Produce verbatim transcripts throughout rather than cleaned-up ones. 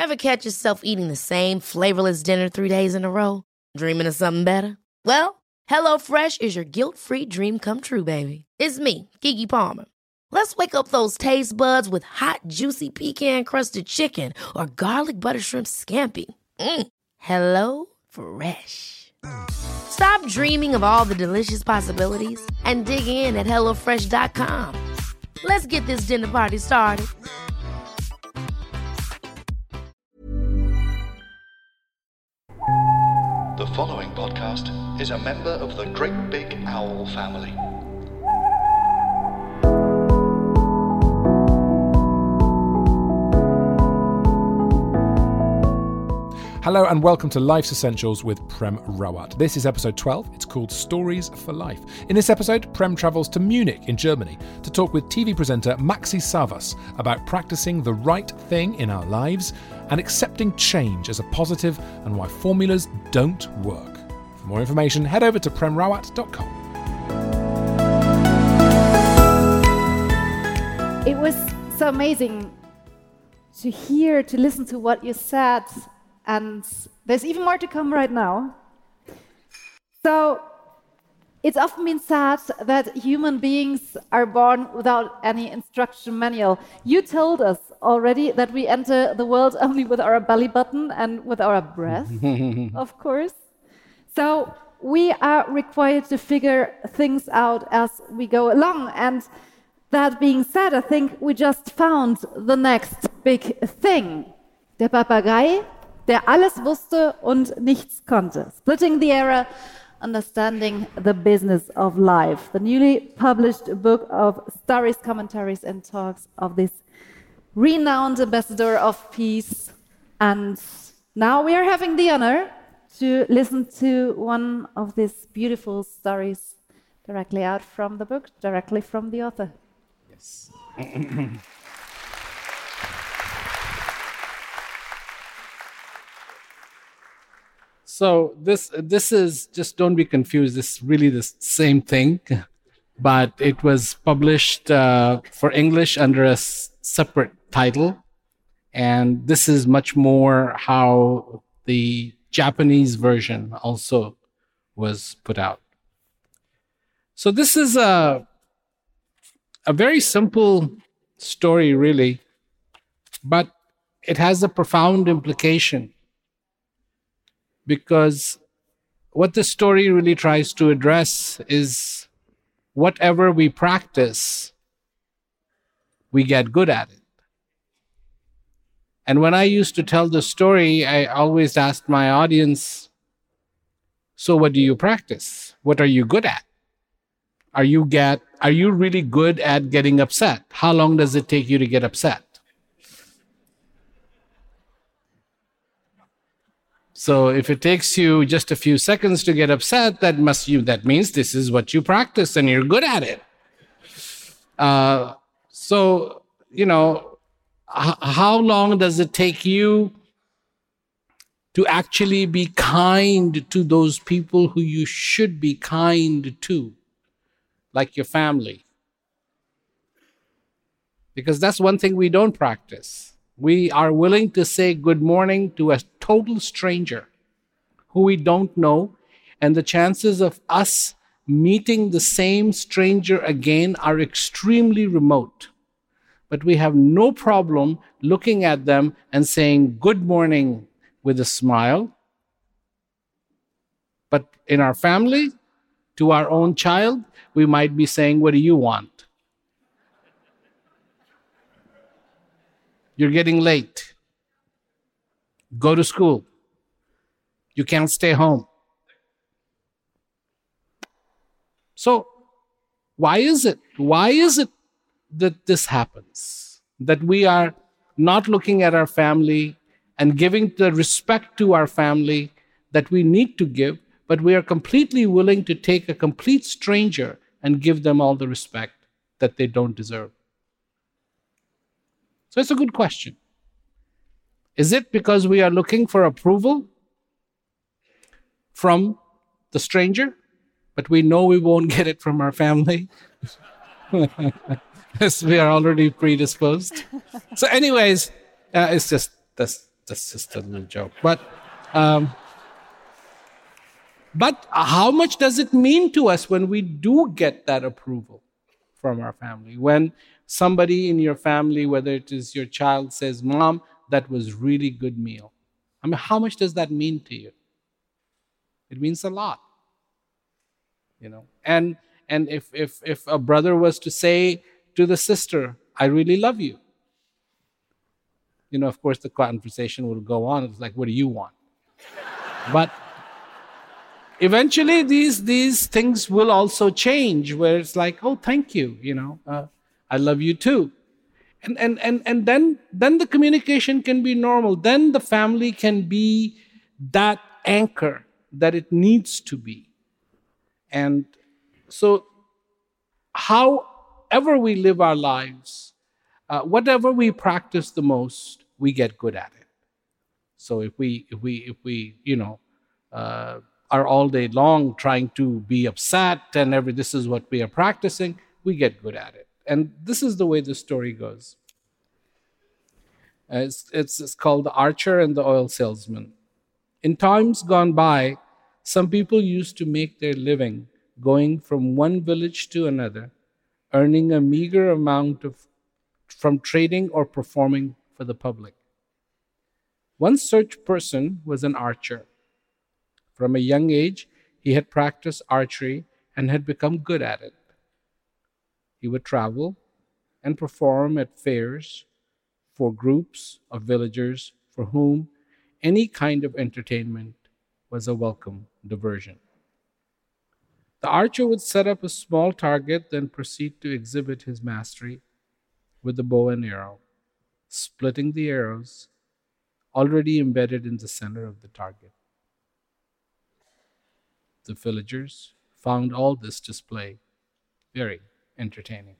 Ever catch yourself eating the same flavorless dinner three days in a row? Dreaming of something better? Well, HelloFresh is your guilt-free dream come true, baby. It's me, Keke Palmer. Let's wake up those taste buds with hot, juicy pecan-crusted chicken or garlic butter shrimp scampi. Mm. Hello Fresh. Stop dreaming of all the delicious possibilities and dig in at hello fresh dot com. Let's get this dinner party started. The following podcast is a member of the Great Big Owl family. Hello and welcome to Life's Essentials with Prem Rawat. This is episode twelve. It's called Stories for Life. In this episode, Prem travels to Munich in Germany to talk with T V presenter Maxi Savas about practicing the right thing in our lives and accepting change as a positive and why formulas don't work. For more information, head over to prem rawat dot com. It was so amazing to hear, to listen to what you said. And there's even more to come right now. So it's often been said that human beings are born without any instruction manual. You told us already that we enter the world only with our belly button and with our breath, of course. So we are required to figure things out as we go along. And that being said, I think we just found the next big thing. Der Papagei, der alles wusste und nichts konnte. Splitting the Era, Understanding the Business of Life. The newly published book of stories, commentaries, and talks of this renowned ambassador of peace. And now we are having the honor to listen to one of these beautiful stories directly out from the book, directly from the author. Yes. So this this is, just don't be confused, this is really the same thing, but it was published uh, for English under a s- separate title. And this is much more how the Japanese version also was put out. So this is a, a very simple story, really, but it has a profound implication. Because what the story really tries to address is whatever we practice, we get good at it. And when I used to tell the story, I always asked my audience, so what do you practice? What are you good at? Are you get, are you really good at getting upset? How long does it take you to get upset? So if it takes you just a few seconds to get upset, that must you that means this is what you practice and you're good at it. Uh, so, you know, h- how long does it take you to actually be kind to those people who you should be kind to, like your family? Because that's one thing we don't practice. We are willing to say good morning to a total stranger who we don't know, and the chances of us meeting the same stranger again are extremely remote. But we have no problem looking at them and saying good morning with a smile. But in our family, to our own child, we might be saying, what do you want? You're getting late. Go to school. You can't stay home. So, why is it? Why is it that this happens? That we are not looking at our family and giving the respect to our family that we need to give, but we are completely willing to take a complete stranger and give them all the respect that they don't deserve. So it's a good question. Is it because we are looking for approval from the stranger, but we know we won't get it from our family? Yes, we are already predisposed. So anyways, uh, it's just this that's just a little joke. But, um, but how much does it mean to us when we do get that approval from our family? When somebody in your family, whether it is your child, says, "Mom, that was really good meal." I mean, how much does that mean to you? It means a lot. You know, and and if if if a brother was to say to the sister, "I really love you," you know, of course the conversation will go on. It's like, "What do you want?" But eventually these these things will also change, where it's like, "Oh, thank you, you know, uh, I love you too." And and and and then then the communication can be normal. Then the family can be that anchor that it needs to be. And so however we live our lives, uh, whatever we practice the most, we get good at it. So if we if we if we you know uh, are all day long trying to be upset and every this is what we are practicing, we get good at it. And this is the way the story goes. Uh, it's, it's it's called The Archer and the Oil Salesman. In times gone by, some people used to make their living going from one village to another, earning a meager amount of from trading or performing for the public. One such person was an archer. From a young age, he had practiced archery and had become good at it. He would travel and perform at fairs for groups of villagers for whom any kind of entertainment was a welcome diversion. The archer would set up a small target, then proceed to exhibit his mastery with the bow and arrow, splitting the arrows already embedded in the center of the target. The villagers found all this display very entertaining.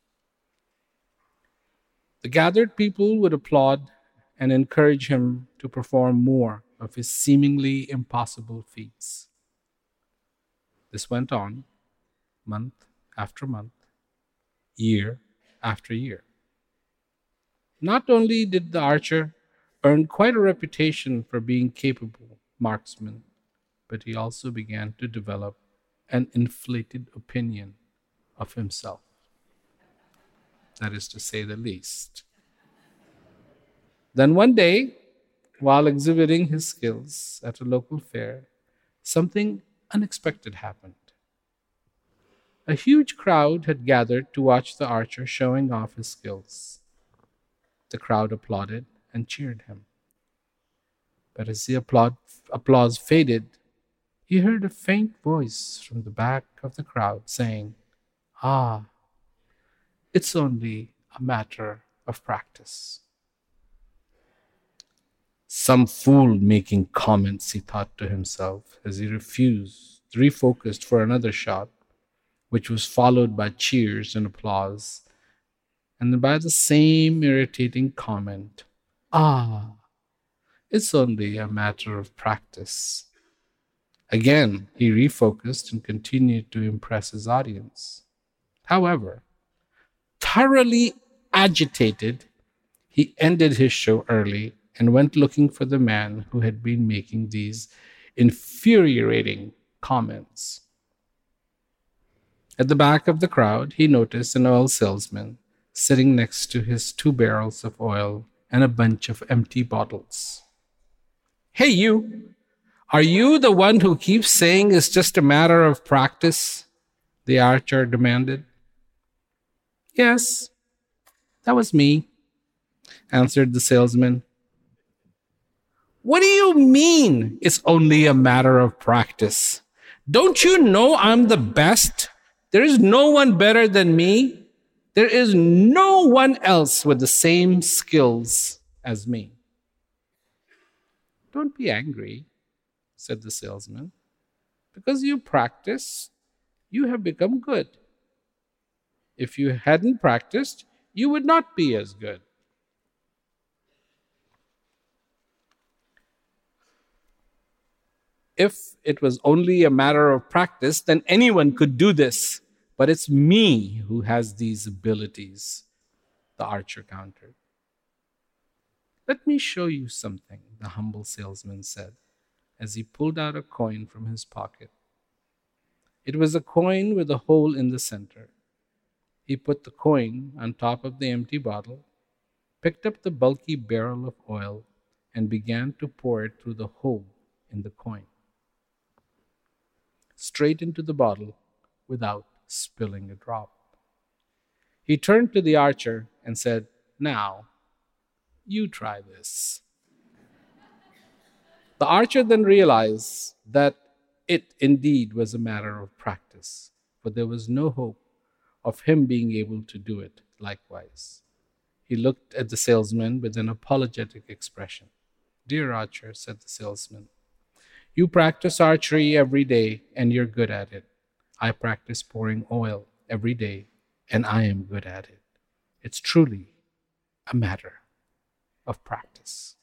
The gathered people would applaud and encourage him to perform more of his seemingly impossible feats. This went on month after month, year after year. Not only did the archer earn quite a reputation for being capable marksman, but he also began to develop an inflated opinion of himself. That is to say the least. Then one day, while exhibiting his skills at a local fair, something unexpected happened. A huge crowd had gathered to watch the archer showing off his skills. The crowd applauded and cheered him. But as the applaud, applause faded, he heard a faint voice from the back of the crowd saying, "Ah, it's only a matter of practice." Some fool making comments, he thought to himself as he refused, refocused for another shot, which was followed by cheers and applause, and then by the same irritating comment, "Ah, it's only a matter of practice." Again, he refocused and continued to impress his audience. However, thoroughly agitated, he ended his show early and went looking for the man who had been making these infuriating comments. At the back of the crowd, he noticed an oil salesman sitting next to his two barrels of oil and a bunch of empty bottles. "Hey, you! Are you the one who keeps saying it's just a matter of practice?" the archer demanded. "Yes, that was me," answered the salesman. "What do you mean it's only a matter of practice? Don't you know I'm the best? There is no one better than me. There is no one else with the same skills as me." "Don't be angry," said the salesman. "Because you practice, you have become good. If you hadn't practiced, you would not be as good." "If it was only a matter of practice, then anyone could do this. But it's me who has these abilities," the archer countered. "Let me show you something," the humble salesman said, as he pulled out a coin from his pocket. It was a coin with a hole in the center. He put the coin on top of the empty bottle, picked up the bulky barrel of oil, and began to pour it through the hole in the coin, straight into the bottle without spilling a drop. He turned to the archer and said, "Now, you try this." The archer then realized that it indeed was a matter of practice, but there was no hope of him being able to do it likewise. He looked at the salesman with an apologetic expression. "Dear archer," said the salesman, "you practice archery every day and you're good at it. I practice pouring oil every day and I am good at it. It's truly a matter of practice."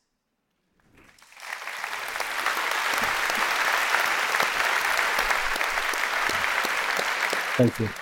Thank you.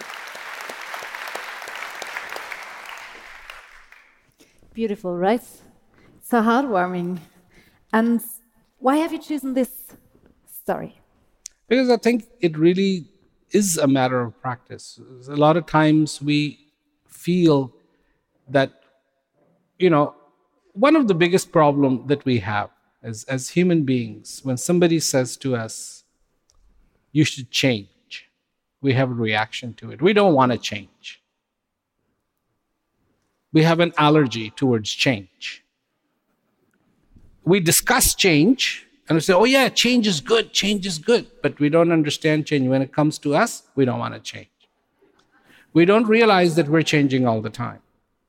Beautiful, right? So heartwarming. And why have you chosen this story? Because I think it really is a matter of practice. A lot of times we feel that, you know, one of the biggest problems that we have as, as human beings, when somebody says to us, "You should change," we have a reaction to it. We don't want to change. We have an allergy towards change. We discuss change and we say, "Oh yeah, change is good, change is good." But we don't understand change. When it comes to us, we don't want to change. We don't realize that we're changing all the time.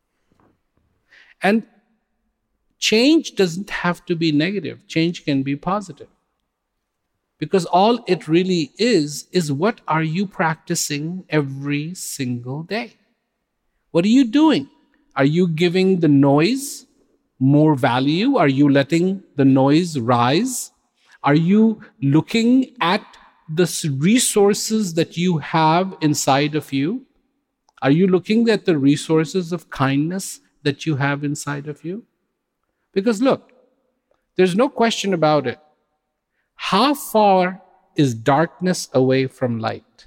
And change doesn't have to be negative. Change can be positive. Because all it really is, is what are you practicing every single day? What are you doing? Are you giving the noise more value? Are you letting the noise rise? Are you looking at the resources that you have inside of you? Are you looking at the resources of kindness that you have inside of you? Because look, there's no question about it. How far is darkness away from light?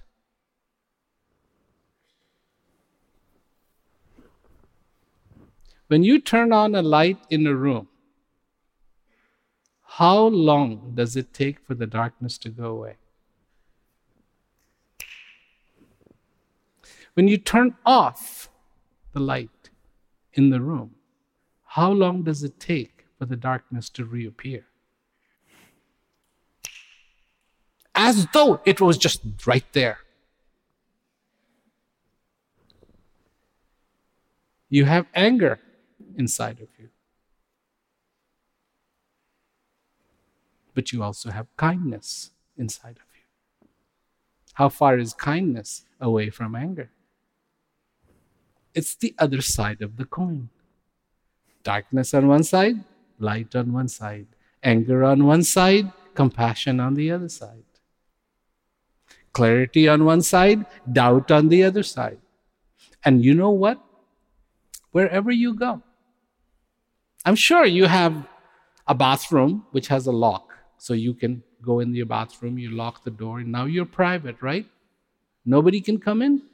When you turn on a light in a room, how long does it take for the darkness to go away? When you turn off the light in the room, how long does it take for the darkness to reappear? As though it was just right there. You have anger inside of you. But you also have kindness inside of you. How far is kindness away from anger? It's the other side of the coin. Darkness on one side, light on one side. Anger on one side, compassion on the other side. Clarity on one side, doubt on the other side. And you know what? Wherever you go, I'm sure you have a bathroom which has a lock. So you can go in your bathroom, you lock the door, and now you're private, right? Nobody can come in.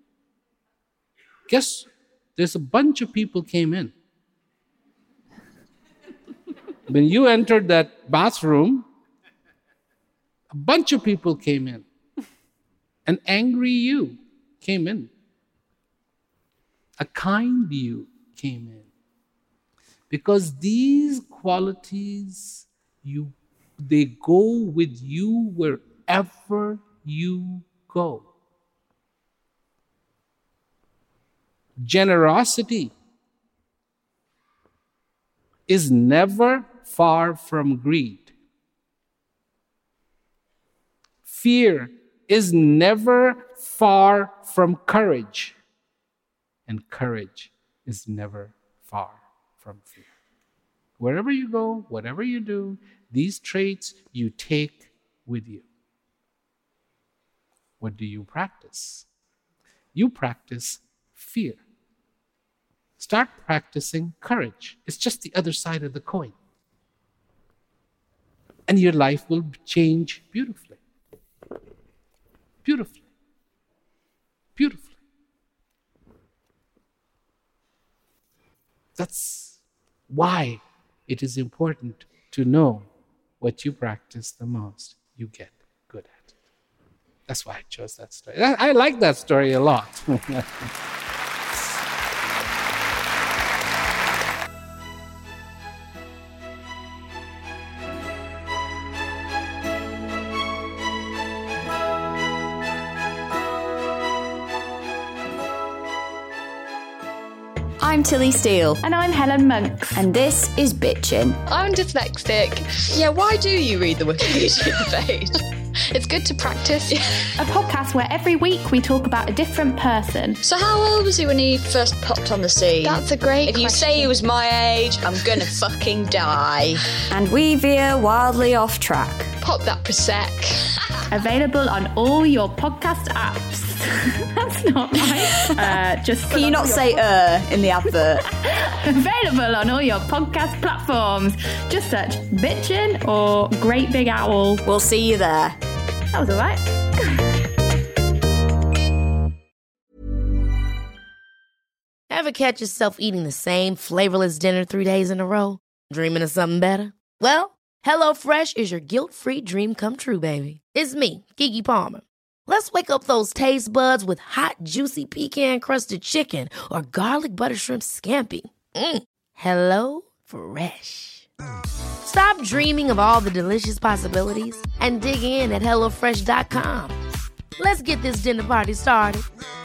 Guess there's a bunch of people came in. When you entered that bathroom, a bunch of people came in. An angry you came in. A kind you came in. Because these qualities, you, they go with you wherever you go. Generosity is never far from greed. Fear is never far from courage. And courage is never far from fear. Wherever you go, whatever you do, these traits you take with you. What do you practice? You practice fear. Start practicing courage. It's just the other side of the coin. And your life will change beautifully. Beautifully. Beautifully. That's why it is important to know what you practice the most, you get good at it. That's why I chose that story. I, I like that story a lot. I'm Tilly Steele. And I'm Helen Monks. And this is Bitchin'. I'm dyslexic. Yeah, why do you read the Wikipedia page? It's good to practice. A podcast where every week we talk about a different person. So how old was he when he first popped on the scene? That's a great If question. You say he was my age, I'm gonna fucking die. And we veer wildly off track. Pop that Prosec. Available on all your podcast apps. That's not right. Uh, just Can you not say uh in the advert? Available on all your podcast platforms. Just search Bitchin' or Great Big Owl. We'll see you there. That was all right. Ever catch yourself eating the same flavorless dinner three days in a row? Dreaming of something better? Well, HelloFresh is your guilt-free dream come true, baby. It's me, Keke Palmer. Let's wake up those taste buds with hot, juicy pecan-crusted chicken or garlic butter shrimp scampi. Mm. Hello Fresh. Stop dreaming of all the delicious possibilities and dig in at hello fresh dot com. Let's get this dinner party started.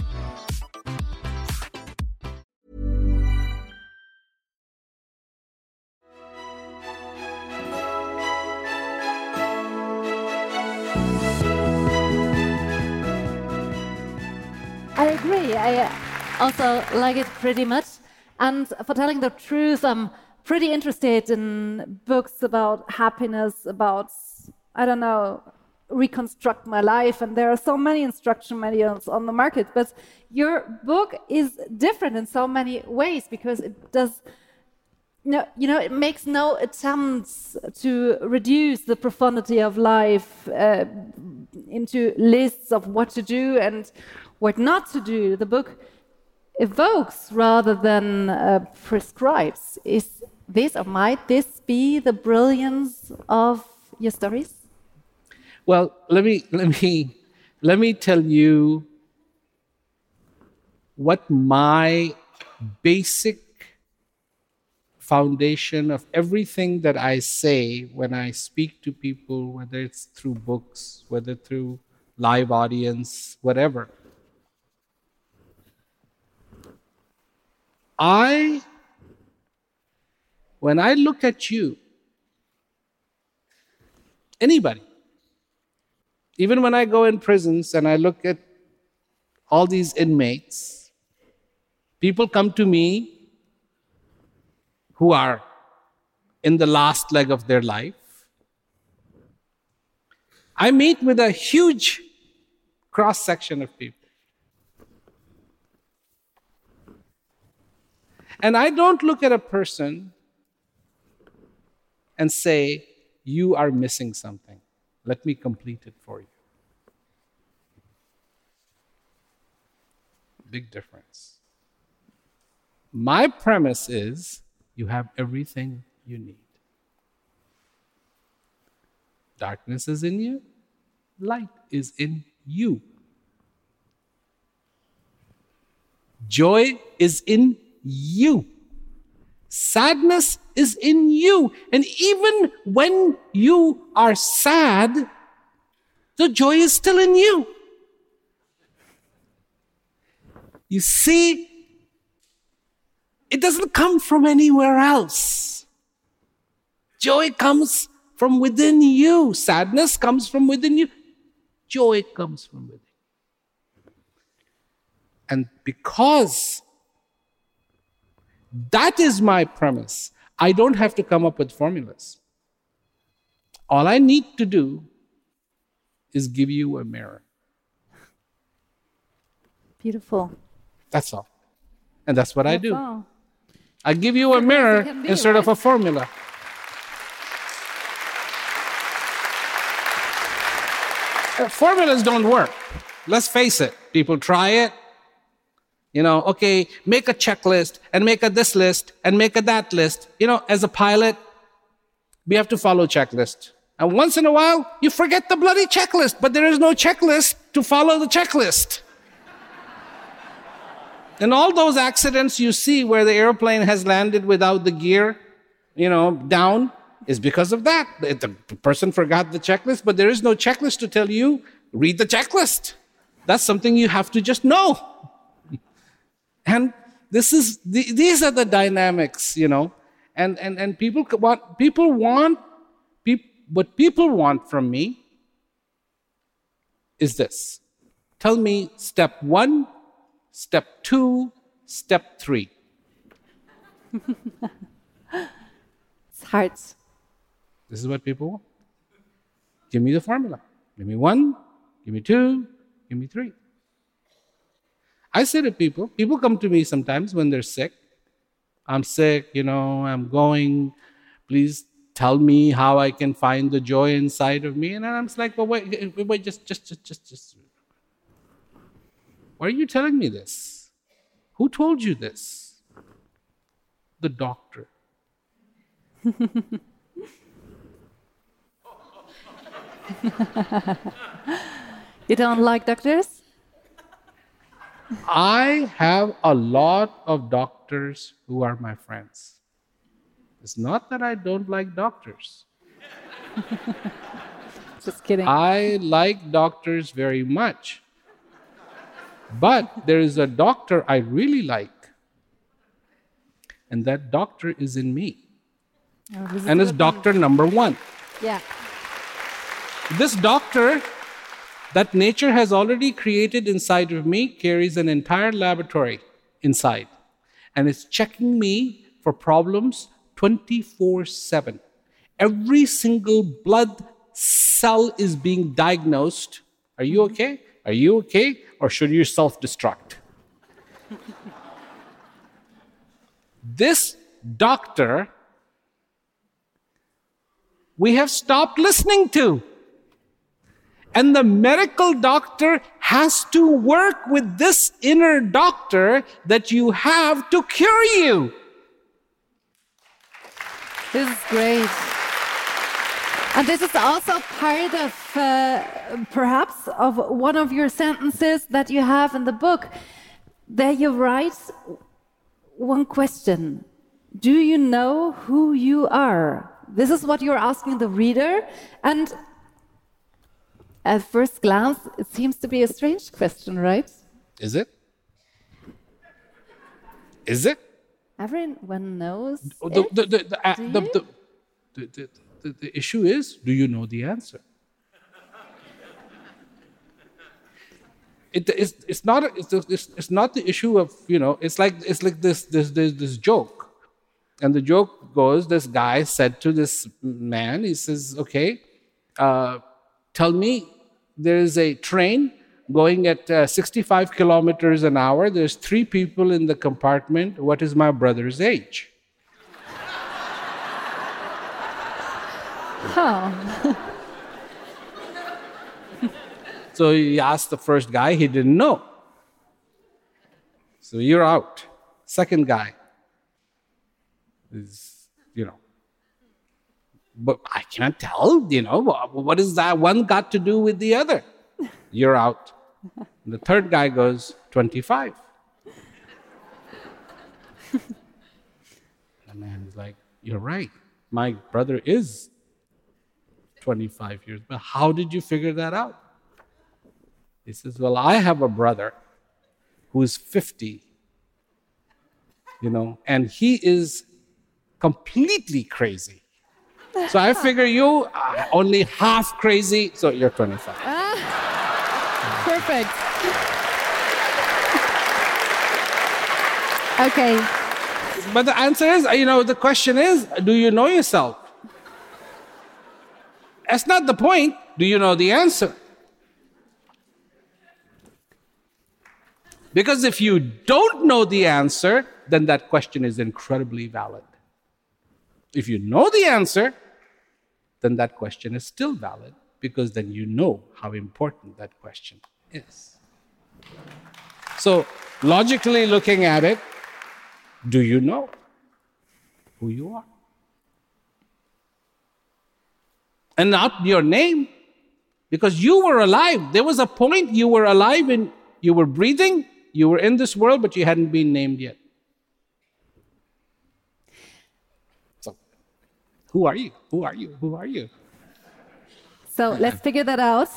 I agree. I also like it pretty much. And for telling the truth, I'm pretty interested in books about happiness, about, I don't know, reconstruct my life. And there are so many instruction manuals on the market. But your book is different in so many ways because it does, no, you know, it makes no attempts to reduce the profundity of life uh, into lists of what to do and what not to do. The book evokes rather than uh, prescribes. Is this or might this be the brilliance of your stories? Well, let me let me let me tell you what my basic foundation of everything that I say when I speak to people, whether it's through books, whether through live audience, whatever. I, when I look at you, anybody, even when I go in prisons and I look at all these inmates, people come to me who are in the last leg of their life. I meet with a huge cross-section of people. And I don't look at a person and say, you are missing something. Let me complete it for you. Big difference. My premise is you have everything you need. Darkness is in you. Light is in you. Joy is in you. Sadness is in you. And even when you are sad, the joy is still in you. You see, it doesn't come from anywhere else. Joy comes from within you. Sadness comes from within you. Joy comes from within. And because that is my premise, I don't have to come up with formulas. All I need to do is give you a mirror. Beautiful. That's all. And that's what That's I do. all. I give you a mirror be, instead right? of a formula. Uh, Formulas don't work. Let's face it. People try it. You know, okay, make a checklist and make a this list and make a that list. You know, as a pilot, we have to follow checklist. And once in a while, you forget the bloody checklist, but there is no checklist to follow the checklist. And all those accidents you see where the airplane has landed without the gear, you know, down, is because of that. The the person forgot the checklist, but there is no checklist to tell you, read the checklist. That's something you have to just know. And this is the, these are the dynamics, you know. And and and people want people want peop, what people want from me is this. Tell me step one, step two, step three. It's hard. This is what people want. Give me the formula. Give me one, give me two, give me three. I say to people, people come to me sometimes when they're sick. I'm sick, you know, I'm going. Please tell me how I can find the joy inside of me. And I'm just like, well, wait, wait, wait, just, just, just, just, just. Why are you telling me this? Who told you this? The doctor. You don't like doctors? I have a lot of doctors who are my friends. It's not that I don't like doctors. Just kidding. I like doctors very much. But there is a doctor I really like. And that doctor is in me. Oh, this is And it's good. doctor number one. Yeah. This doctor that nature has already created inside of me carries an entire laboratory inside. And it's checking me for problems twenty-four seven. Every single blood cell is being diagnosed. Are you okay? Are you okay? Or should you self-destruct? This doctor, we have stopped listening to. And the medical doctor has to work with this inner doctor that you have to cure you. This is great. And this is also part of, uh, perhaps, of one of your sentences that you have in the book. There you write one question. Do you know who you are? This is what you're asking the reader. And at first glance, it seems to be a strange question, right? Is it? Is it? Everyone knows. The, it. the, the, the, uh, Do the, you? the, the, the, the, the issue is, do you know the answer? It, it's, it's, not, a- it's, it's, it's not the issue of, you know, it's like, it's like this, this, this, this joke. And the joke goes, this guy said to this man, he says, okay, uh, tell me, there is a train going at uh, sixty-five kilometers an hour. There's three people in the compartment. What is my brother's age? Oh. So he asked the first guy, he didn't know. So you're out. Second guy is, you know, but I can't tell, you know, wha- what is that one got to do with the other? You're out. And the third guy goes, twenty-five. The man is like, you're right. My brother is twenty-five years. But how did you figure that out? He says, well, I have a brother who is fifty, you know, and he is completely crazy. So I figure you are only half crazy, so you're twenty-five. Perfect. Okay. But the answer is, you know, the question is, do you know yourself? That's not the point. Do you know the answer? Because if you don't know the answer, then that question is incredibly valid. If you know the answer, then that question is still valid, because then you know how important that question is. So, logically looking at it, do you know who you are? And not your name, because you were alive. There was a point you were alive and you were breathing, you were in this world, but you hadn't been named yet. So, who are you? Who are you? Who are you? So let's figure that out.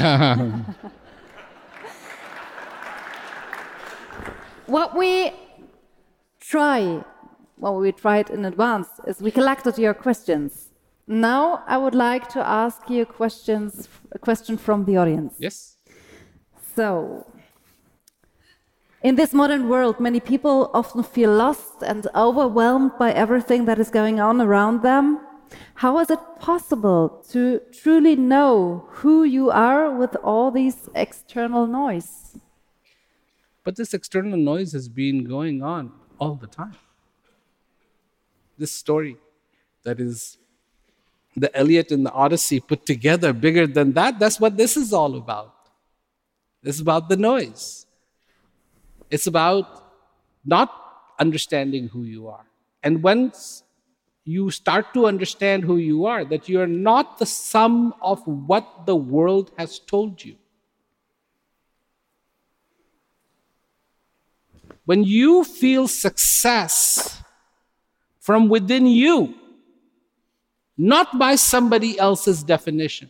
What we try, what we tried in advance, is we collected your questions. Now I would like to ask you questions, a question from the audience. Yes. So, in this modern world, many people often feel lost and overwhelmed by everything that is going on around them. How is it possible to truly know who you are with all this external noise? But this external noise has been going on all the time. This story that is the Iliad and the Odyssey put together, bigger than that, that's what this is all about. It's about the noise. It's about not understanding who you are. And once you start to understand who you are, that you are not the sum of what the world has told you. When you feel success from within you, not by somebody else's definition.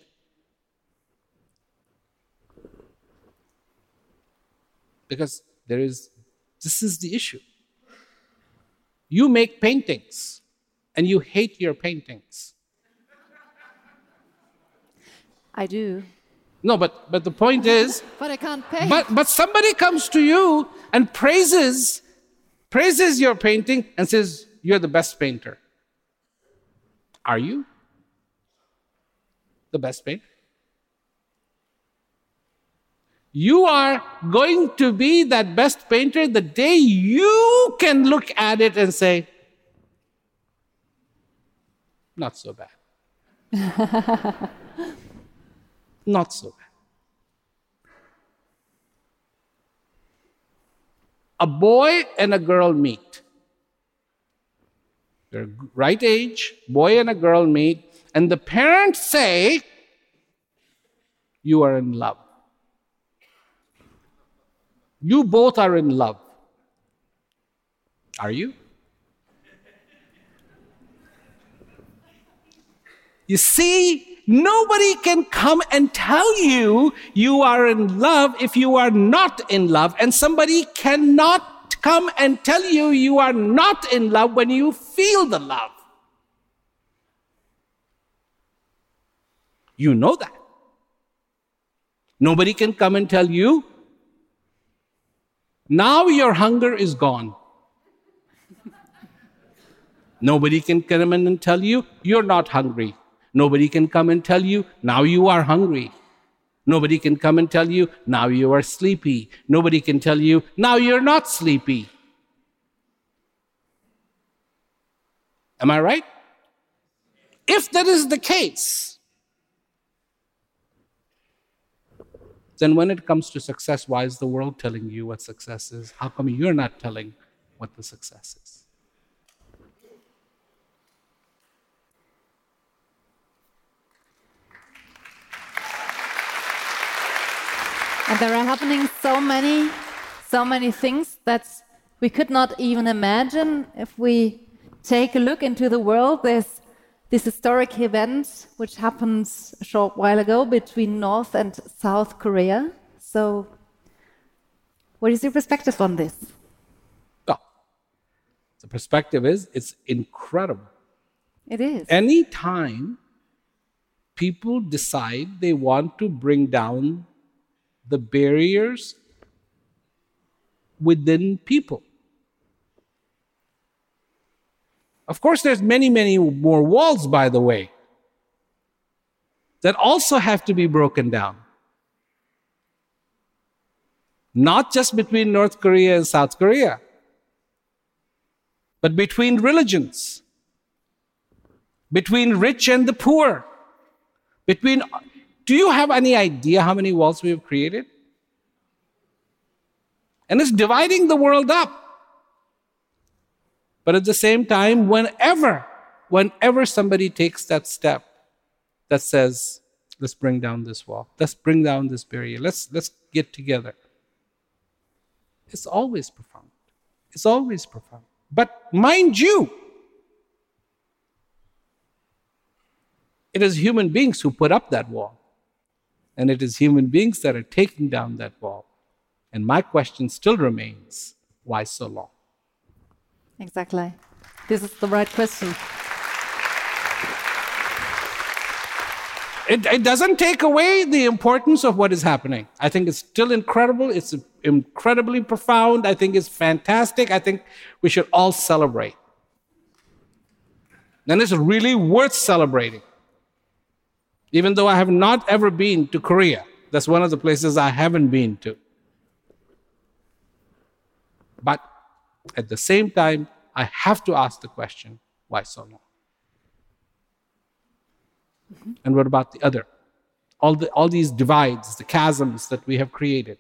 Because there is, this is the issue. You make paintings and you hate your paintings. I do. No, but, but the point is, But I can't pay. but, but somebody comes to you and praises, praises your painting and says, you're the best painter. Are you the best painter? You are going to be that best painter the day you can look at it and say, not so bad. Not so bad. A boy and a girl meet. They're right age, boy and a girl meet, and the parents say, you are in love. You both are in love. Are you? You see, nobody can come and tell you you are in love if you are not in love, and somebody cannot come and tell you you are not in love when you feel the love. You know that. Nobody can come and tell you, now your hunger is gone. Nobody can come in and tell you, you're not hungry. Nobody can come and tell you, now you are hungry. Nobody can come and tell you, now you are sleepy. Nobody can tell you, now you're not sleepy. Am I right? If that is the case, then when it comes to success, why is the world telling you what success is? How come you're not telling what the success is? And there are happening so many, so many things that we could not even imagine if we take a look into the world. There's this historic event which happened a short while ago between North and South Korea. So, what is your perspective on this? Oh, the perspective is, it's incredible. It is. Anytime people decide they want to bring down the barriers within people. Of course, there's many, many more walls, by the way, that also have to be broken down. Not just between North Korea and South Korea, but between religions, between rich and the poor, between... Do you have any idea how many walls we have created? And it's dividing the world up. But at the same time, whenever, whenever somebody takes that step that says, let's bring down this wall, let's bring down this barrier, let's, let's get together, it's always profound. It's always profound. But mind you, it is human beings who put up that wall. And it is human beings that are taking down that wall. And my question still remains, why so long? Exactly. This is the right question. It, it doesn't take away the importance of what is happening. I think it's still incredible. It's incredibly profound. I think it's fantastic. I think we should all celebrate. And it's really worth celebrating. Even though I have not ever been to Korea. That's one of the places I haven't been to. But at the same time, I have to ask the question, why so long? Mm-hmm. And what about the other? All, the, all these divides, the chasms that we have created.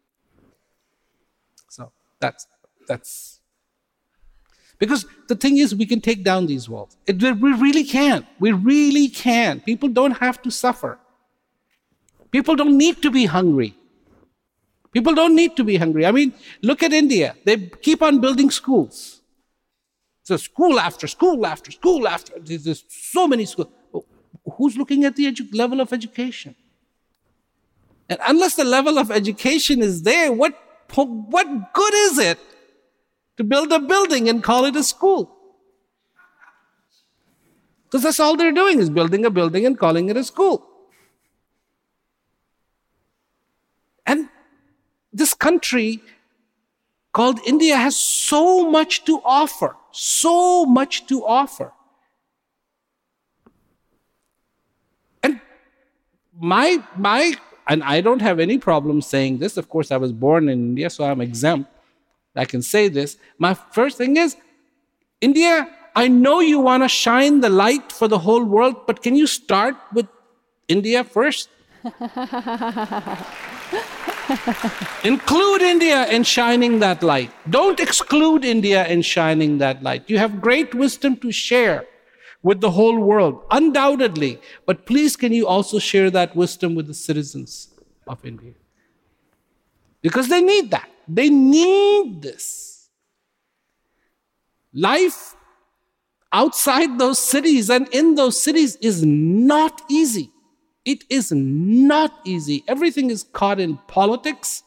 So that's, that's... Because the thing is, we can take down these walls. It, we really can. We really can. People don't have to suffer. People don't need to be hungry. People don't need to be hungry. I mean, look at India. They keep on building schools. So school after school after school after. There's so many schools. Who's looking at the edu- level of education? And unless the level of education is there, what, what good is it to build a building and call it a school? Because that's all they're doing, is building a building and calling it a school. And this country called India has so much to offer, so much to offer. And my, my, and I don't have any problem saying this. Of course, I was born in India, so I'm exempt. I can say this. My first thing is, India, I know you want to shine the light for the whole world, but can you start with India first? Include India in shining that light. Don't exclude India in shining that light. You have great wisdom to share with the whole world, undoubtedly. But please, can you also share that wisdom with the citizens of India? Because they need that. They need this. Life outside those cities and in those cities is not easy. It is not easy. Everything is caught in politics.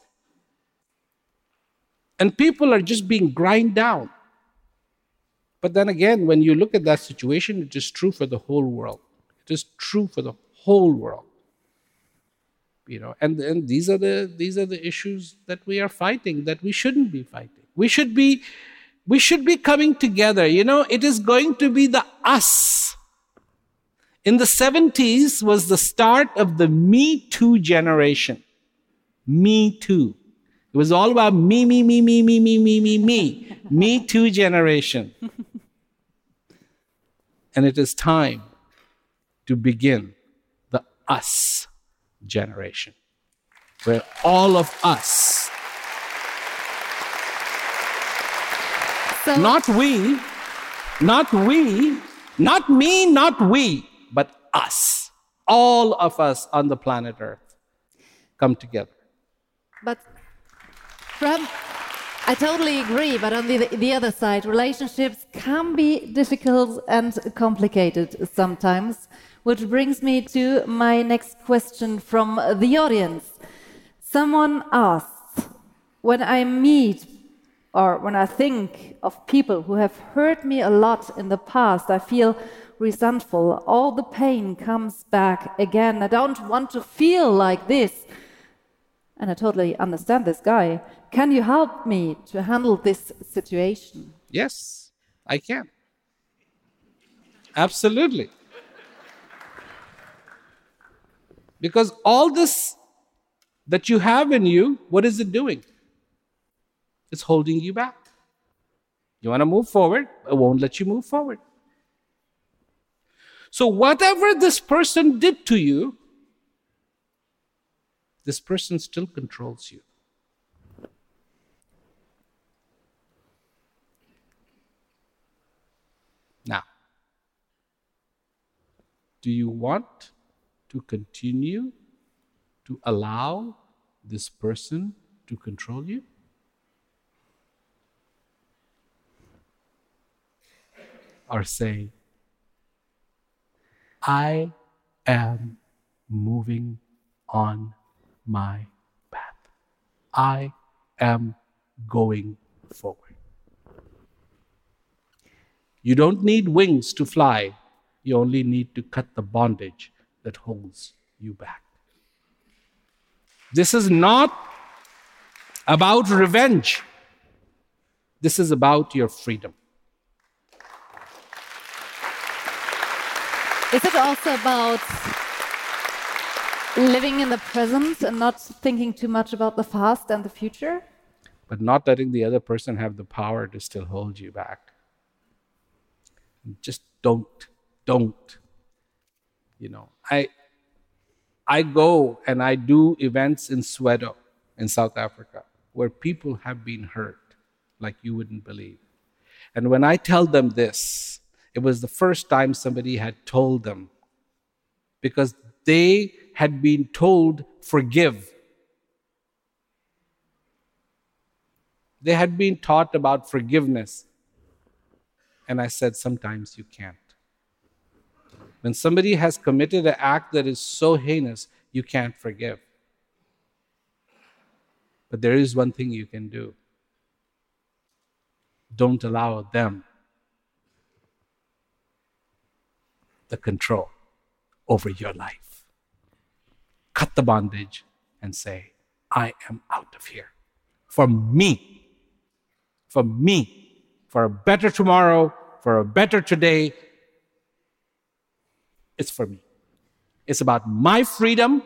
And people are just being grind down. But then again, when you look at that situation, it is true for the whole world. It is true for the whole world. You know, and, and these are the these are the issues that we are fighting, that we shouldn't be fighting. We should be we should be coming together. You know, it is going to be the us. In the seventies was the start of the Me Too generation. Me Too. It was all about me, me, me, me, me, me, me, me, me. Me Too generation. And it is time to begin the us generation, where all of us, so, not we, not we, not me, not we, but us, all of us on the planet Earth, come together. But from, I totally agree, but on the, the other side, relationships can be difficult and complicated sometimes. Which brings me to my next question from the audience. Someone asked, when I meet or when I think of people who have hurt me a lot in the past, I feel resentful. All the pain comes back again. I don't want to feel like this. And I totally understand this guy. Can you help me to handle this situation? Yes, I can. Absolutely. Because all this that you have in you, what is it doing? It's holding you back. You want to move forward, it won't let you move forward. So whatever this person did to you, this person still controls you. Now, do you want to continue to allow this person to control you? Or say, I am moving on my path. I am going forward. You don't need wings to fly. You only need to cut the bondage that holds you back. This is not about revenge. This is about your freedom. Is it also about living in the present and not thinking too much about the past and the future? But not letting the other person have the power to still hold you back. Just don't, don't. You know, I, I go and I do events in Soweto, in South Africa, where people have been hurt like you wouldn't believe. And when I tell them this, it was the first time somebody had told them, because they had been told, forgive. They had been taught about forgiveness. And I said, sometimes you can't. When somebody has committed an act that is so heinous, you can't forgive. But there is one thing you can do. Don't allow them the control over your life. Cut the bondage and say, I am out of here. For me. For me. For a better tomorrow. For a better today. It's for me. It's about my freedom.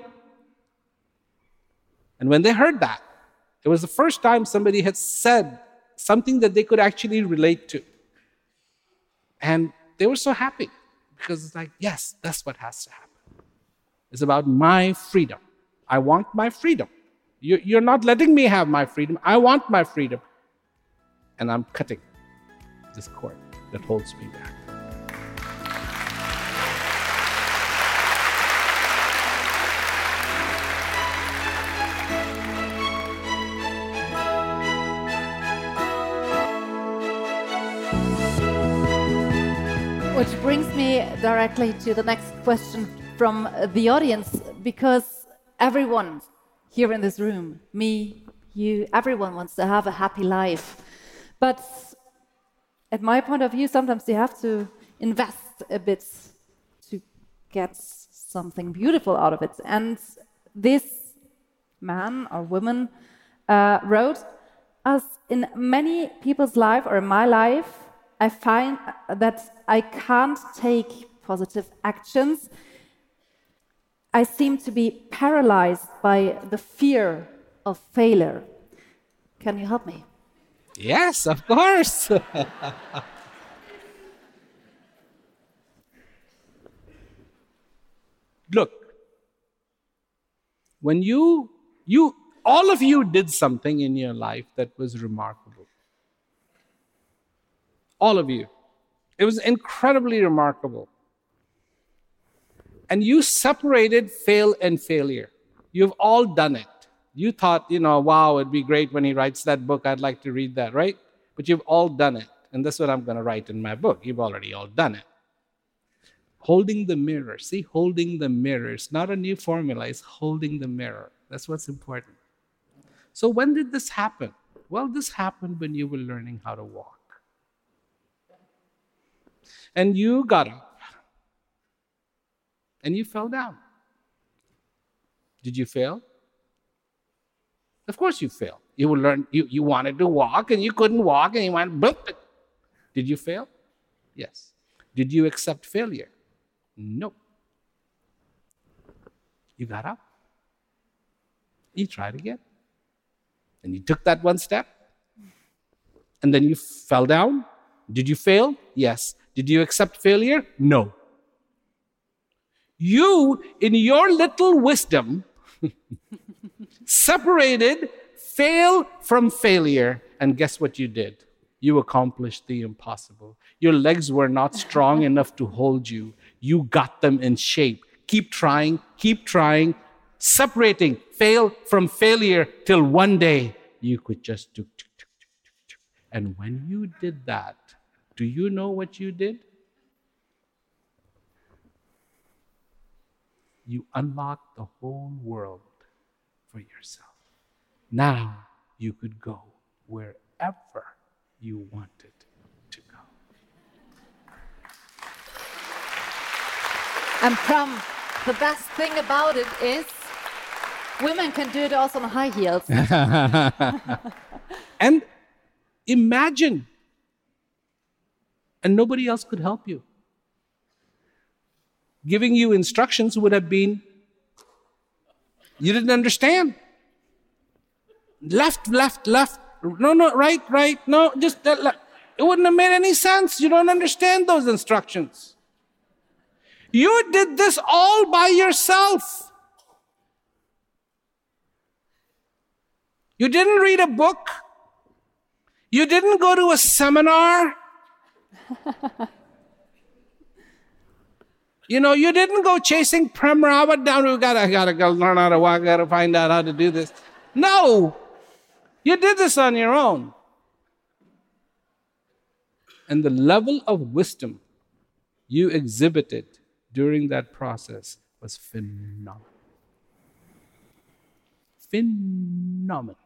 And when they heard that, it was the first time somebody had said something that they could actually relate to. And they were so happy. Because it's like, yes, that's what has to happen. It's about my freedom. I want my freedom. You, you're not letting me have my freedom. I want my freedom. And I'm cutting this cord that holds me back. Which brings me directly to the next question from the audience, because everyone here in this room, me, you, everyone wants to have a happy life. But at my point of view, sometimes you have to invest a bit to get something beautiful out of it. And this man or woman uh, wrote, as in many people's life or in my life, I find that I can't take positive actions. I seem to be paralyzed by the fear of failure. Can you help me? Yes, of course. Look, when you, you, all of you did something in your life that was remarkable. All of you. It was incredibly remarkable. And you separated fail and failure. You've all done it. You thought, you know, wow, it'd be great when he writes that book. I'd like to read that, right? But you've all done it. And that's what I'm going to write in my book. You've already all done it. Holding the mirror. See, holding the mirror. It's not a new formula. It's holding the mirror. That's what's important. So when did this happen? Well, this happened when you were learning how to walk. And you got up. And you fell down. Did you fail? Of course you failed. You will learn. You, you wanted to walk and you couldn't walk and you went, boop. Did you fail? Yes. Did you accept failure? No. You got up. You tried again. And you took that one step. And then you fell down. Did you fail? Yes. Did you accept failure? No. You, in your little wisdom, separated fail from failure. And guess what you did? You accomplished the impossible. Your legs were not strong enough to hold you. You got them in shape. Keep trying, keep trying, separating fail from failure till one day you could just do. And when you did that, do you know what you did? You unlocked the whole world for yourself. Now you could go wherever you wanted to go. And Prem, the best thing about it is women can do it also on high heels. And imagine, and nobody else could help you. Giving you instructions would have been, you didn't understand. Left, left, left. No, no, right, right. No, just that. Left. It wouldn't have made any sense. You don't understand those instructions. You did this all by yourself. You didn't read a book. You didn't go to a seminar. You know, you didn't go chasing Prem Rawat down. We gotta, I gotta go learn how to walk. I gotta find out how to do this. No, you did this on your own. And the level of wisdom you exhibited during that process was phenomenal. Phenomenal.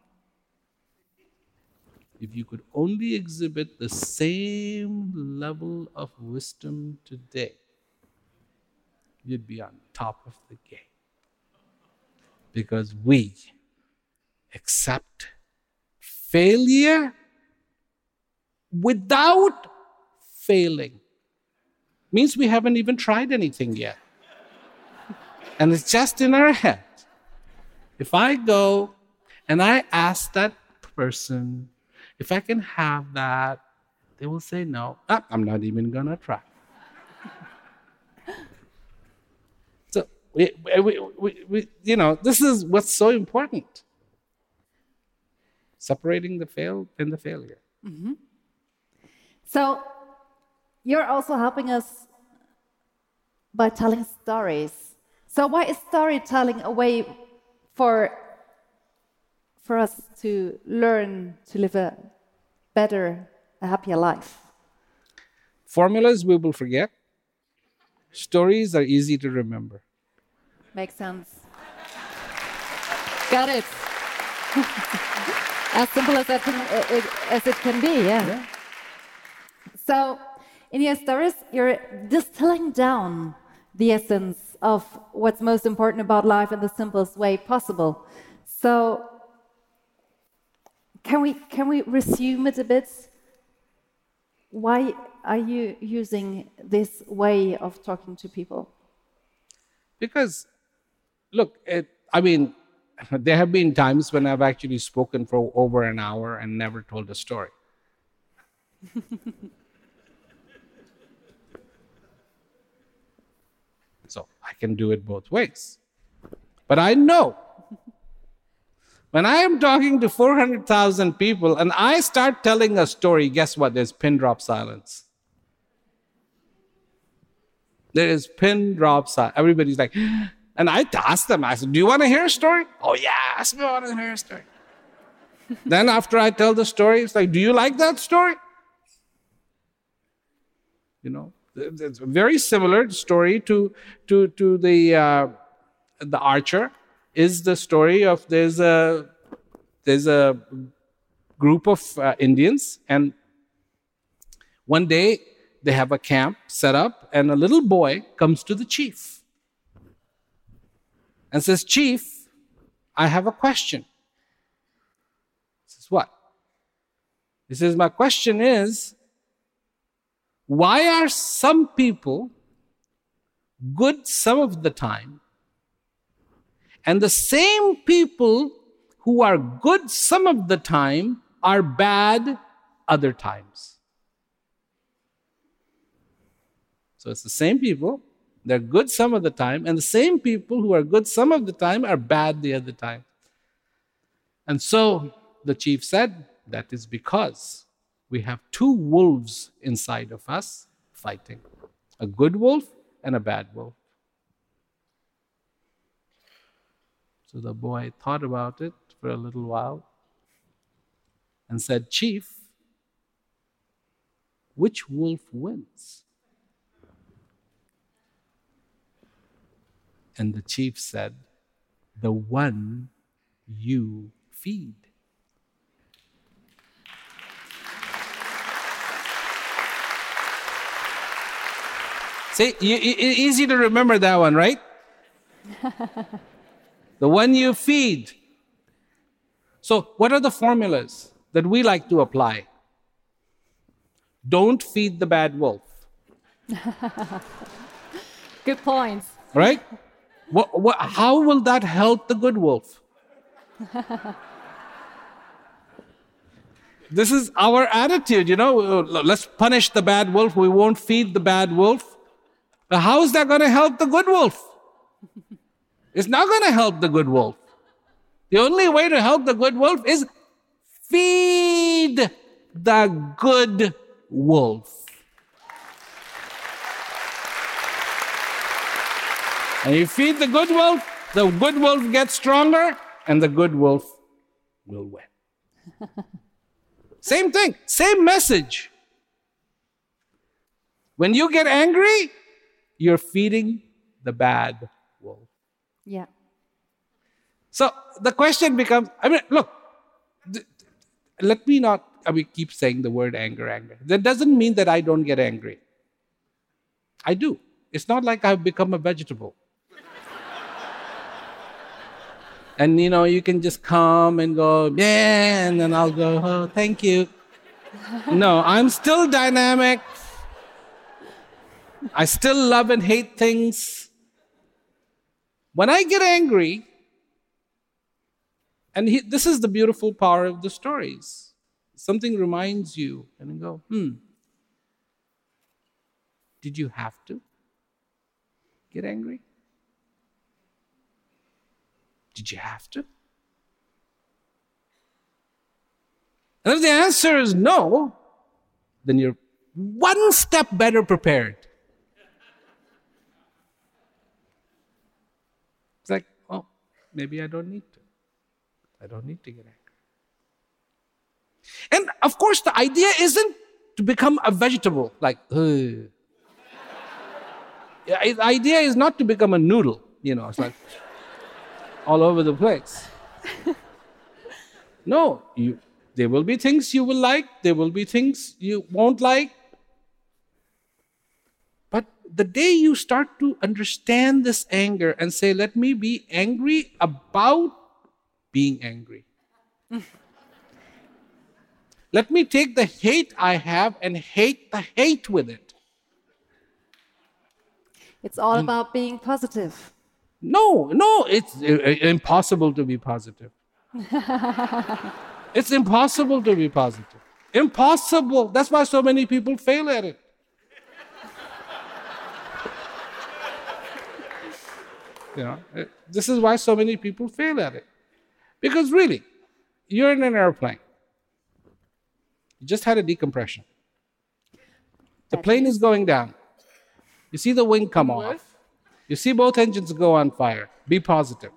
If you could only exhibit the same level of wisdom today, you'd be on top of the game. Because we accept failure without failing. Means we haven't even tried anything yet. And it's just in our head. If I go and I ask that person if I can have that, they will say no. Ah, I'm not even going to try. So, we, we, we, we, you know, this is what's so important. Separating the fail and the failure. Mm-hmm. So, you're also helping us by telling stories. So why is storytelling a way for, for us to learn to live a better, a happier life? Formulas we will forget. Stories are easy to remember. Makes sense. Got it. As simple as, that can, as it can be, yeah. yeah. So, in your stories, you're distilling down the essence of what's most important about life in the simplest way possible. So, can we can we resume it a bit? Why are you using this way of talking to people? Because, look, it, I mean, there have been times when I've actually spoken for over an hour and never told a story. So I can do it both ways. But I know when I am talking to four hundred thousand people and I start telling a story, guess what? There's pin drop silence. There is pin drop silence. Everybody's like, and I asked them, I said, do you want to hear a story? Oh, yeah, ask me, I want to hear a story. Then after I tell the story, it's like, do you like that story? You know? It's a very similar story to to to the uh, the archer. Is the story of there's a there's a group of uh, Indians, and one day they have a camp set up, and a little boy comes to the chief and says, "Chief, I have a question." He says, "What?" He says, "My question is, why are some people good some of the time, and the same people who are good some of the time are bad other times. So it's the same people. They're good some of the time, and the same people who are good some of the time are bad the other time. And so the chief said, that is because we have two wolves inside of us fighting, a good wolf and a bad wolf. So the boy thought about it for a little while and said, Chief, which wolf wins? And the chief said, the one you feed. See, you, you, easy to remember that one, right? The one you feed. So, what are the formulas that we like to apply? Don't feed the bad wolf. Good points. Right? What, what, how will that help the good wolf? This is our attitude, you know. Let's punish the bad wolf. We won't feed the bad wolf. But how is that going to help the good wolf? It's not going to help the good wolf. The only way to help the good wolf is feed the good wolf. And you feed the good wolf, the good wolf gets stronger, and the good wolf will win. Same thing, same message. When you get angry, you're feeding the bad wolf. Yeah. So the question becomes, I mean, look, th- let me not, I mean, keep saying the word anger, anger. That doesn't mean that I don't get angry. I do. It's not like I've become a vegetable. And, you know, you can just come and go, yeah, and then I'll go, oh, thank you. No, I'm still dynamic. I still love and hate things. When I get angry, and he, this is the beautiful power of the stories. Something reminds you, and you go, hmm, did you have to get angry? Did you have to? And if the answer is no, then you're one step better prepared. It's like, oh, maybe I don't need to. I don't need to get angry. And of course, the idea isn't to become a vegetable, like, ugh. The idea is not to become a noodle, you know, it's like all over the place. No, you, there will be things you will like, there will be things you won't like. But the day you start to understand this anger and say, let me be angry about being angry. Let me take the hate I have and hate the hate with it. It's all about being positive. No, no, it's uh, impossible to be positive. It's impossible to be positive. Impossible. That's why so many people fail at it. You know, this is why so many people fail at it. Because really, you're in an airplane. You just had a decompression. The plane is going down. You see the wing come off. You see both engines go on fire. Be positive.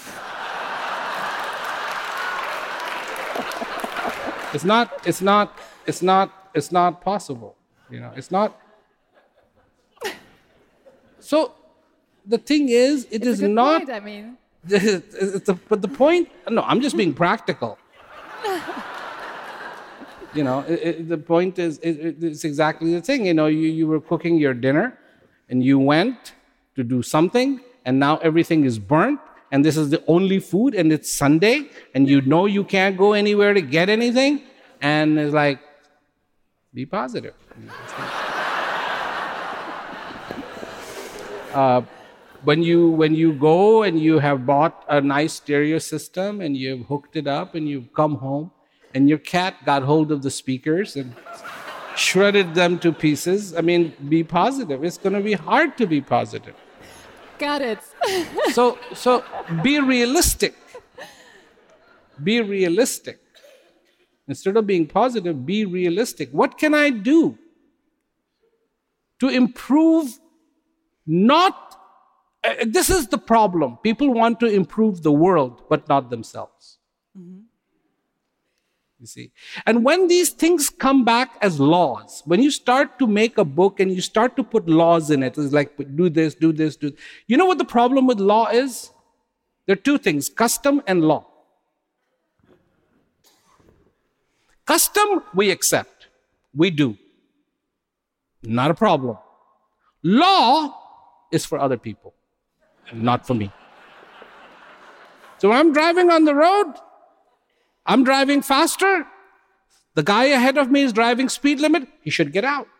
It's not, it's not, it's not, it's not possible. You know, it's not. So the thing is, it It's is a good not. point, I mean. It's a, but the point, no, I'm just being practical. You know, it, it, the point is, it, it's exactly the thing. You know, you, you were cooking your dinner, and you went to do something, and now everything is burnt, and this is the only food, and it's Sunday, and you know you can't go anywhere to get anything, and it's like, be positive. Uh, when you when you go and you have bought a nice stereo system and you've hooked it up and you've come home and your cat got hold of the speakers and shredded them to pieces. I mean, be positive. It's going to be hard to be positive. Got it. So, so be realistic. Be realistic. Instead of being positive, be realistic. What can I do to improve? Not, uh, this is the problem. People want to improve the world, but not themselves. Mm-hmm. You see? And when these things come back as laws, when you start to make a book and you start to put laws in it, it's like, do this, do this, do this. You know what the problem with law is? There are two things, custom and law. Custom, we accept. We do. Not a problem. Law is for other people, not for me. So when I'm driving on the road, I'm driving faster. The guy ahead of me is driving speed limit. He should get out.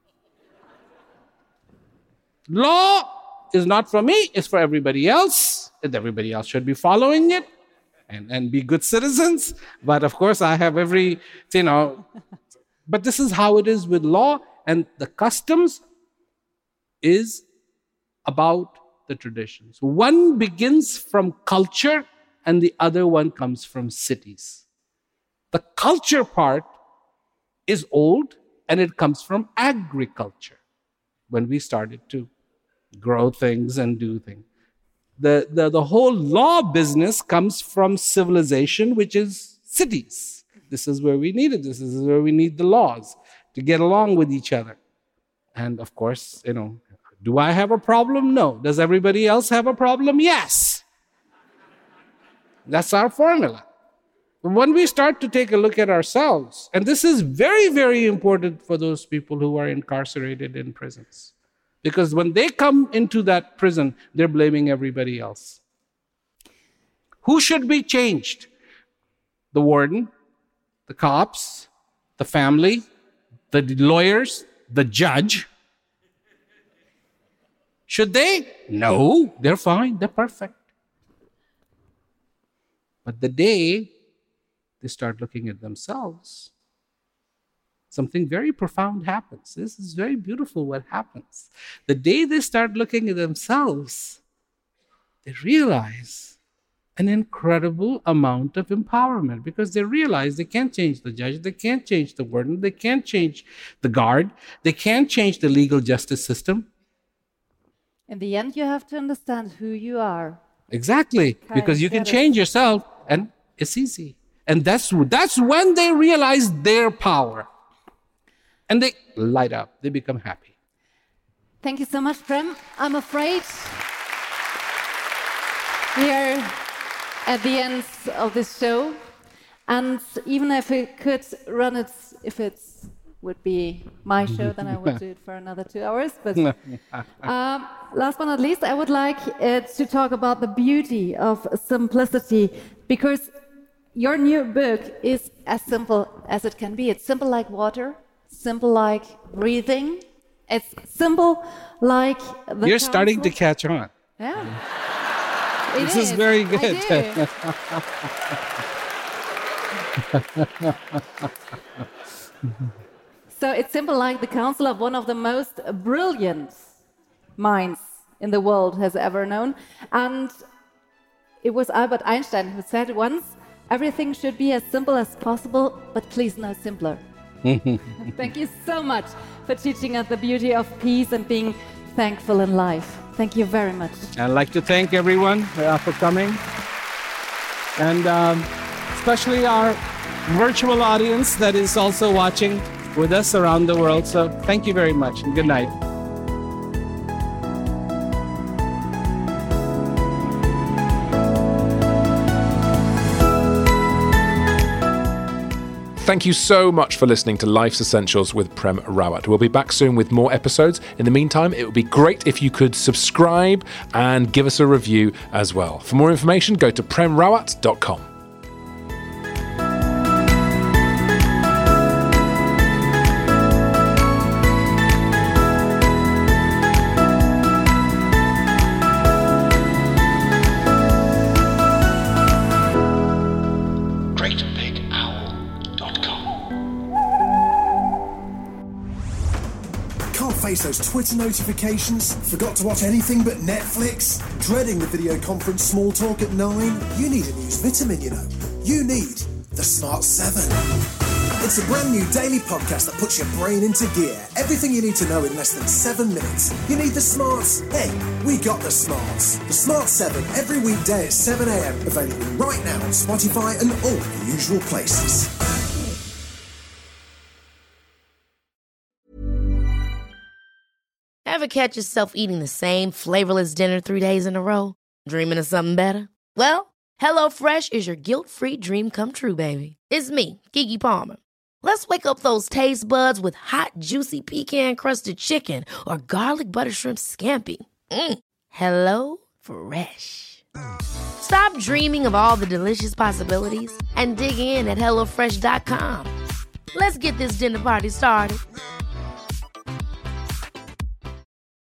Law is not for me. It's for everybody else. And everybody else should be following it and, and be good citizens. But of course, I have every, you know. But this is how it is with law. And the customs is about the traditions. One begins from culture and the other one comes from cities. The culture part is old and it comes from agriculture when we started to grow things and do things. The, the, the whole law business comes from civilization, which is cities. This is where we need it. This is where we need the laws to get along with each other. And of course, you know, do I have a problem? No. Does everybody else have a problem? Yes. That's our formula. When we start to take a look at ourselves, and this is very, very important for those people who are incarcerated in prisons, because when they come into that prison, they're blaming everybody else. Who should be changed? The warden, the cops, the family, the lawyers, the judge. Should they? No, they're fine, they're perfect. But the day they start looking at themselves, something very profound happens. This is very beautiful what happens. The day they start looking at themselves, they realize an incredible amount of empowerment because they realize they can't change the judge, they can't change the warden, they can't change the guard, they can't change the legal justice system. In the end, you have to understand who you are. Exactly, Okay, because you can get it. change yourself and it's easy. And that's, that's when they realize their power. And they light up, they become happy. Thank you so much, Prem. I'm afraid we are at the end of this show. And even if we could run it, if it would be my show, then I would do it for another two hours. But um, last but not least, I would like uh, to talk about the beauty of simplicity, because your new book is as simple as it can be. It's simple like water, simple like breathing. It's simple like the You're starting to council. catch on. Yeah. It This is very good. I do. So it's simple like the counsel of one of the most brilliant minds in the world has ever known. And it was Albert Einstein who said once, everything should be as simple as possible, but please no simpler. Thank you so much for teaching us the beauty of peace and being thankful in life. Thank you very much. I'd like to thank everyone uh, for coming. And um, especially our virtual audience that is also watching with us around the world. So thank you very much and good night. Thank you so much for listening to Life's Essentials with Prem Rawat. We'll be back soon with more episodes. In the meantime, it would be great if you could subscribe and give us a review as well. For more information, go to prem rawat dot com. great big owl dot com. those Twitter notifications? Forgot to watch anything but Netflix? Dreading the video conference small talk at nine? You need a news vitamin, you know. You need the Smart seven. It's a brand new daily podcast that puts your brain into gear. Everything you need to know in less than seven minutes. You need the smarts? Hey, we got the smarts. The Smart seven, every weekday at seven a.m. Available right now on Spotify and all the usual places. Ever catch yourself eating the same flavorless dinner three days in a row? Dreaming of something better? Well, HelloFresh is your guilt-free dream come true, baby. It's me, Keke Palmer. Let's wake up those taste buds with hot, juicy pecan-crusted chicken or garlic butter shrimp scampi. Mm. Hello Fresh. Stop dreaming of all the delicious possibilities and dig in at hello fresh dot com. Let's get this dinner party started.